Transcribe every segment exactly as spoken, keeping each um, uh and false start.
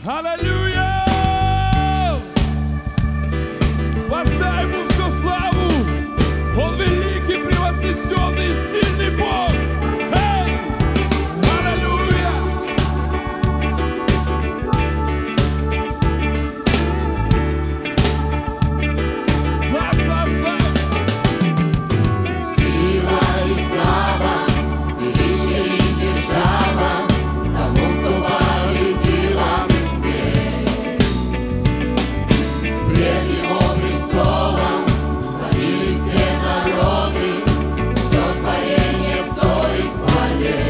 Аллилуйя! Воздай ему всю славу! Он великий, превознесенный и сильный Бог! Эй! Аллилуйя! Славь, славь, славь! Сила и слава, величие и держава тому, кто победил ад и смерть. Пред его престолом склонились все народы, все творение вторит хвале.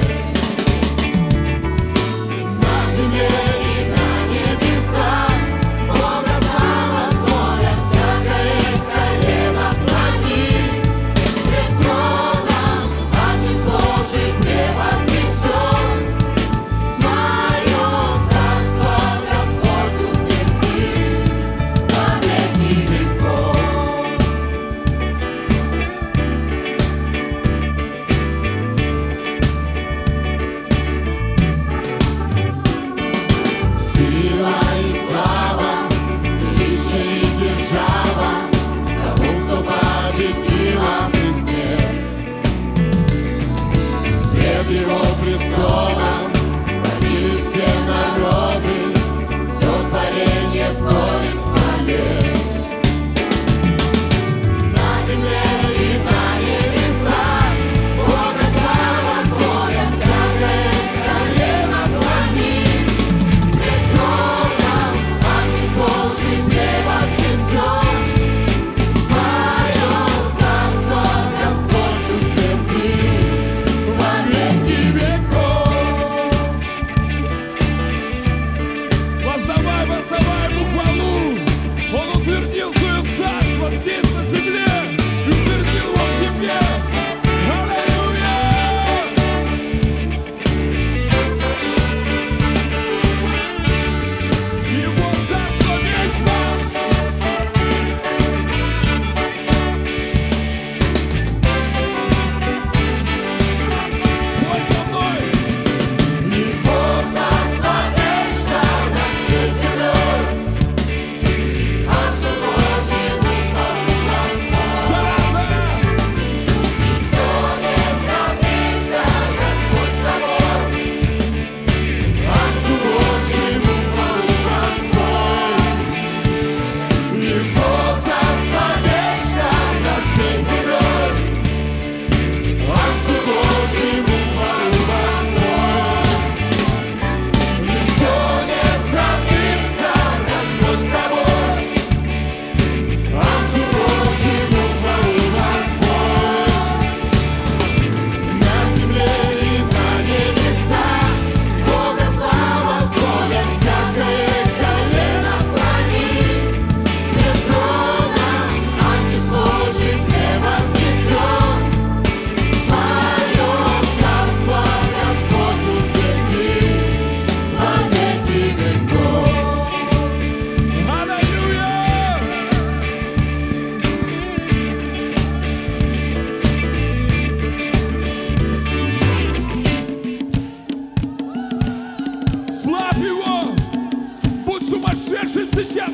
На земле и на небесах Бога слава звонят, всякое колено склонись. Пред троном Агнец Божий превознесен, свое царство Господь утвердил во веки веков. Сила и слава, величие и держава тому, кто победил ад и смерть. Пред его престолом склонились все народы, все творение вторит хвале. На земле и на небесах Бога слава звонят, всякое колено склонись. Пред троном Агнец Божий превознесен, свое царство Господь утвердил во веки веков. Воздавай, воздавай ему хвалу! Он утвердил свое царство здесь на земле и утвердил его в тебе! Аллилуйя! Его царство вечно! Пой со мной! Его царство вечно над всей землей, Отцу Божьему хвалу Господь. Да-да! Никто не сравнится, Господь с тобой. Отцу Божьему хвалу Господь. Его царство вечно над всей землей, Отцу Божьему хвалу Господь. Никто не сравнится, Господь с тобой. Отцу Божьему хвалу Господь. На земле и на небесах Бога слава звонят, всякое колено склонись. Пред троном Агнец Божий превознесен, свое царство Господь утвердил во веки веков. Аллилуйя! Славь его! Будь сумасшедшим сейчас